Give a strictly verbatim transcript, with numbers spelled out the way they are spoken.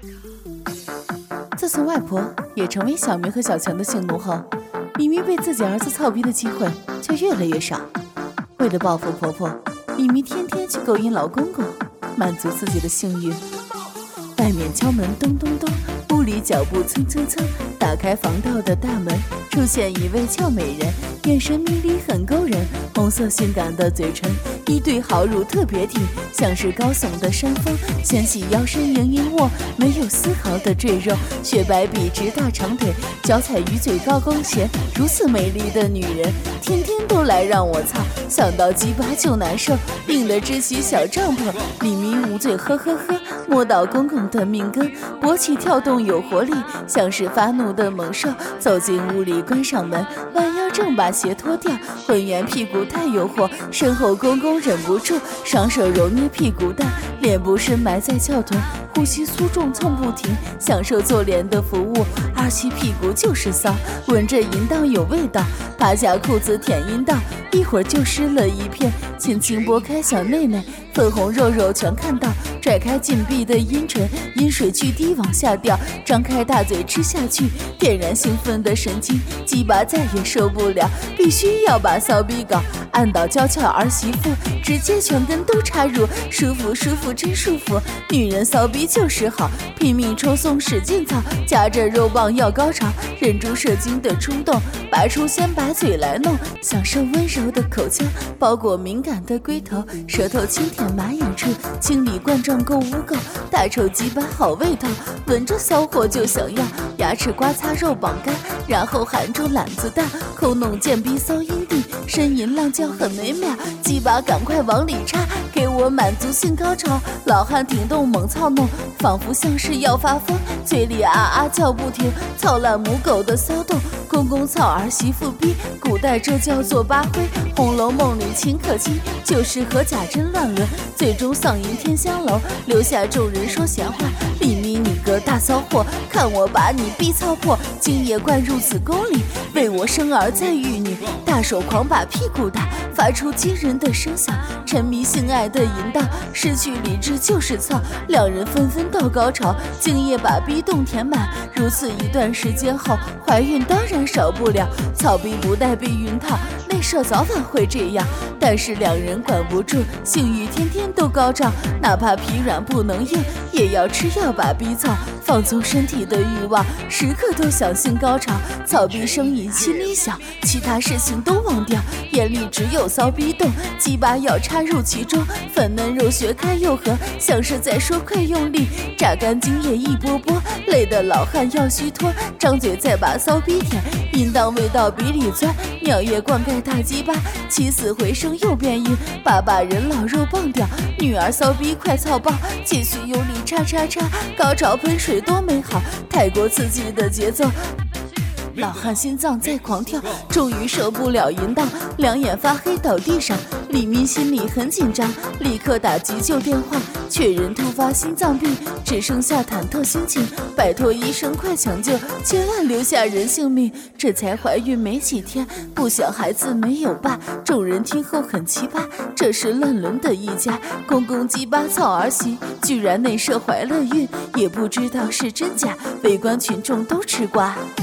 自从外婆也成为小明和小强的性奴后，咪咪被自己儿子操逼的机会就越来越少。为了报复婆婆，咪咪天天去勾引老公公，满足自己的性欲。外面敲门咚咚咚，屋里脚步蹭蹭蹭，打开防盗的大门，出现一位俏美人，眼神迷离很勾人，红色性感的嘴唇，一对好乳特别挺，像是高耸的山峰，纤细腰身盈盈握，没有丝毫的赘肉，雪白笔直大长腿，脚踩鱼嘴高跟鞋，如此美丽的女人，天天都来让我操，想到鸡巴就难受，硬得支起小帐篷，里咪捂嘴呵呵呵，摸到公公的命根，勃起跳动有活力，像是发怒的猛兽，走进屋里关上门，弯腰正把鞋脱掉，浑圆屁股太诱惑，身后公公忍不住双手揉捏屁股蛋，脸部深埋在翘臀，呼吸粗重蹭不停，享受做脸的服务，二七屁股就是骚，闻着淫荡有味道，扒下裤子舔阴道，一会儿就湿了一片，轻轻拨开小内内，粉红肉肉全看到，拽开紧闭的阴唇，阴水巨低往下掉，张开大嘴吃下去，点燃兴奋的神经，鸡巴再也受不了，必须要把骚逼搞，按倒娇俏儿媳妇，直接全根都插入，舒服舒服真舒服，女人骚逼就是好，拼命抽送使劲操，夹着肉棒要高潮，忍住射精的冲动，拔出先把嘴来弄，享受温柔的口腔，包裹敏感的龟头，舌头轻舔马眼处，清理冠状沟污垢，大臭鸡巴好味道，闻着骚货就想要，牙齿刮擦肉绑干，然后含住懒子蛋，抠弄贱逼骚阴蒂，呻吟浪叫很美妙，鸡巴赶快往里插，给我满足性高潮，老汉顶动猛操弄，仿佛像是要发疯，嘴里啊啊叫不停，操烂母狗的骚动，公公操儿媳妇逼，古代这叫做八灰，红楼梦里秦可卿，就是和贾珍乱伦，最终丧银天香楼，留下众人说闲话，李咪你个大骚货，看我把你逼操破，精液灌入子宫里，为我生儿再育女，大手狂把屁股打，发出惊人的声响，沉迷性爱的淫荡，失去理智就是操，两人纷纷到高潮，精液把逼洞填满，如此一段时间后，怀孕当然少不了，操逼不带避孕套，内射早晚会这样，但是两人管不住，性欲天天都高涨，哪怕疲软不能硬，也要吃药把逼操，放纵身体的欲望，时刻都想性高潮，操逼声音心里想，其他事情都忘掉，眼里只有骚逼洞，鸡巴要插入其中，粉嫩肉学开又合，像是在说快用力，榨干精液一波波，累得老汉要虚脱，张嘴再把骚逼舔，阴道味道鼻里钻，尿液灌溉大鸡巴，起死回生又变硬，爸爸人老肉棒掉，女儿骚逼快操爆，继续用力叉叉叉，高潮喷水多美好，太过刺激的节奏，老汉心脏在狂跳，终于受不了淫荡，两眼发黑倒地上，李咪心里很紧张，立刻打急救电话，确认突发心脏病，只剩下忐忑心情，拜托医生快抢救，千万留下人性命，这才怀孕没几天，不想孩子没有爸，众人听后很奇葩，这是乱伦的一家，公公鸡巴操儿媳，居然内射怀了孕，也不知道是真假，围观群众都吃瓜。